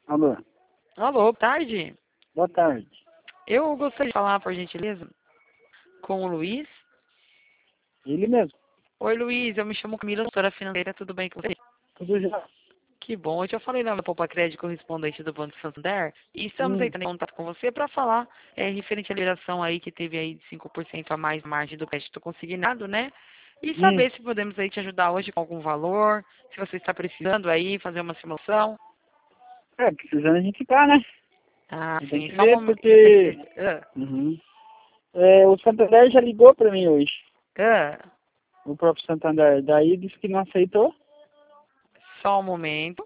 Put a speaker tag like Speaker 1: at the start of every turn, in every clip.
Speaker 1: Alô,
Speaker 2: Alô, boa tarde.
Speaker 1: boa tarde.
Speaker 2: Eu gostaria de falar, por gentileza, com o Luiz.
Speaker 1: Ele mesmo?
Speaker 2: Oi, Luiz, eu me chamo Camila, doutora financeira, tudo bem com você?
Speaker 1: Tudo já?
Speaker 2: Que bom, eu já falei lá no Poupa Crédito correspondente do Banco Santander e estamos
Speaker 1: Hum,
Speaker 2: entrando em contato com você para falar referente à liberação aí que teve aí de 5% a mais margem do crédito consignado, né? E
Speaker 1: hum.
Speaker 2: saber se podemos aí te ajudar hoje com algum valor, se você está precisando aí fazer uma simulação.
Speaker 1: Precisando a gente tá, né?
Speaker 2: Ah,
Speaker 1: Tem
Speaker 2: sim,
Speaker 1: que
Speaker 2: só um
Speaker 1: ver
Speaker 2: momento.
Speaker 1: porque... Uhum. O Santander já ligou pra mim hoje. O próprio Santander. Daí disse que não aceitou.
Speaker 2: Só um momento.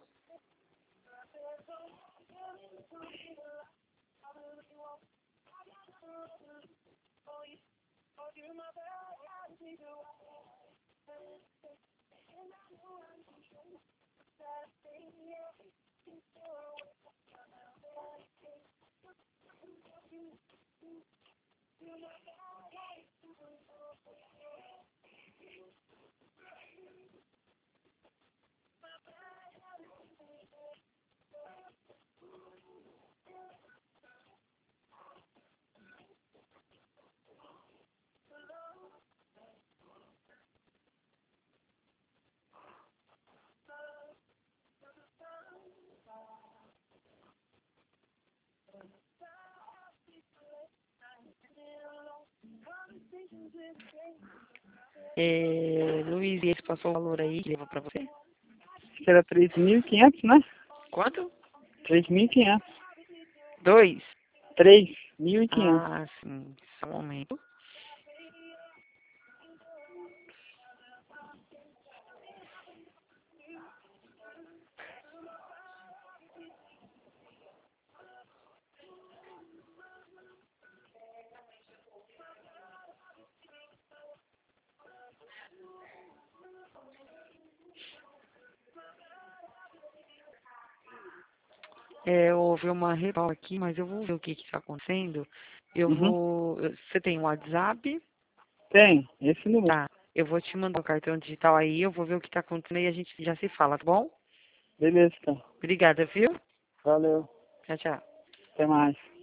Speaker 2: Luiz, e esse passou o valor aí que levou para você?
Speaker 1: Acho que era 3.500, né?
Speaker 2: Quanto?
Speaker 1: 3.500.
Speaker 2: 2.
Speaker 1: 3.500.
Speaker 2: Ah, sim. Só um momento. Houve uma reval aqui, mas eu vou ver o que está acontecendo.
Speaker 1: Uhum.
Speaker 2: Você tem um WhatsApp?
Speaker 1: Tem, esse número.
Speaker 2: Tá. Eu vou te mandar o cartão digital aí, eu vou ver o que está acontecendo e a gente já se fala, tá bom?
Speaker 1: Beleza, então.
Speaker 2: Obrigada, viu?
Speaker 1: Valeu.
Speaker 2: Tchau, tchau.
Speaker 1: Até mais.